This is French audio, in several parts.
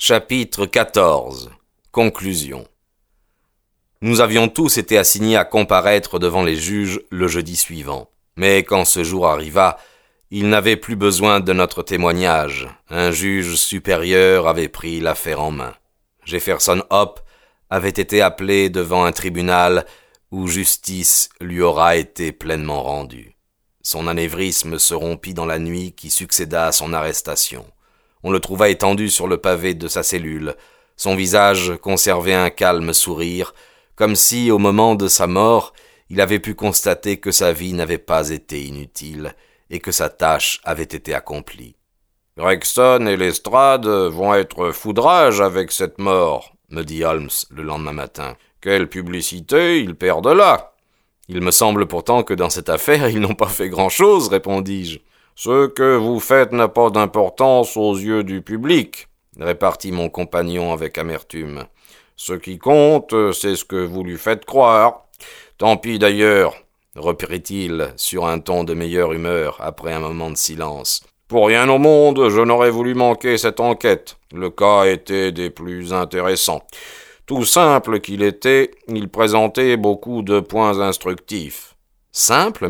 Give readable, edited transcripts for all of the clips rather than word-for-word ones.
Chapitre 14. Conclusion. Nous avions tous été assignés à comparaître devant les juges le jeudi suivant. Mais quand ce jour arriva, ils n'avaient plus besoin de notre témoignage. Un juge supérieur avait pris l'affaire en main. Jefferson Hope avait été appelé devant un tribunal où justice lui aura été pleinement rendue. Son anévrisme se rompit dans la nuit qui succéda à son arrestation. On le trouva étendu sur le pavé de sa cellule. Son visage conservait un calme sourire, comme si, au moment de sa mort, il avait pu constater que sa vie n'avait pas été inutile et que sa tâche avait été accomplie. « Gregson et Lestrade vont être foudrage avec cette mort, » me dit Holmes le lendemain matin. « Quelle publicité ils perdent là !»« Il me semble pourtant que dans cette affaire, ils n'ont pas fait grand-chose, » répondis-je. « Ce que vous faites n'a pas d'importance aux yeux du public, » répartit mon compagnon avec amertume. « Ce qui compte, c'est ce que vous lui faites croire. Tant pis d'ailleurs, » reprit-il sur un ton de meilleure humeur après un moment de silence. « Pour rien au monde, je n'aurais voulu manquer cette enquête. Le cas était des plus intéressants. Tout simple qu'il était, il présentait beaucoup de points instructifs. »« Simple »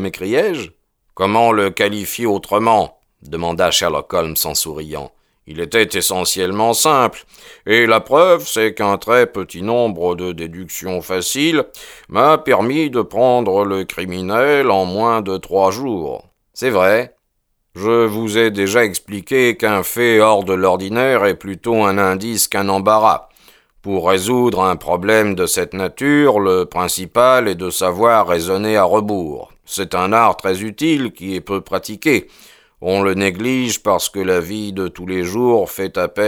m'écriai-je. « Comment le qualifier autrement ?» demanda Sherlock Holmes en souriant. « Il était essentiellement simple, et la preuve, c'est qu'un très petit nombre de déductions faciles m'a permis de prendre le criminel en moins de 3 jours. C'est vrai. Je vous ai déjà expliqué qu'un fait hors de l'ordinaire est plutôt un indice qu'un embarras. Pour résoudre un problème de cette nature, le principal est de savoir raisonner à rebours. C'est un art très utile qui est peu pratiqué. On le néglige parce que la vie de tous les jours fait appel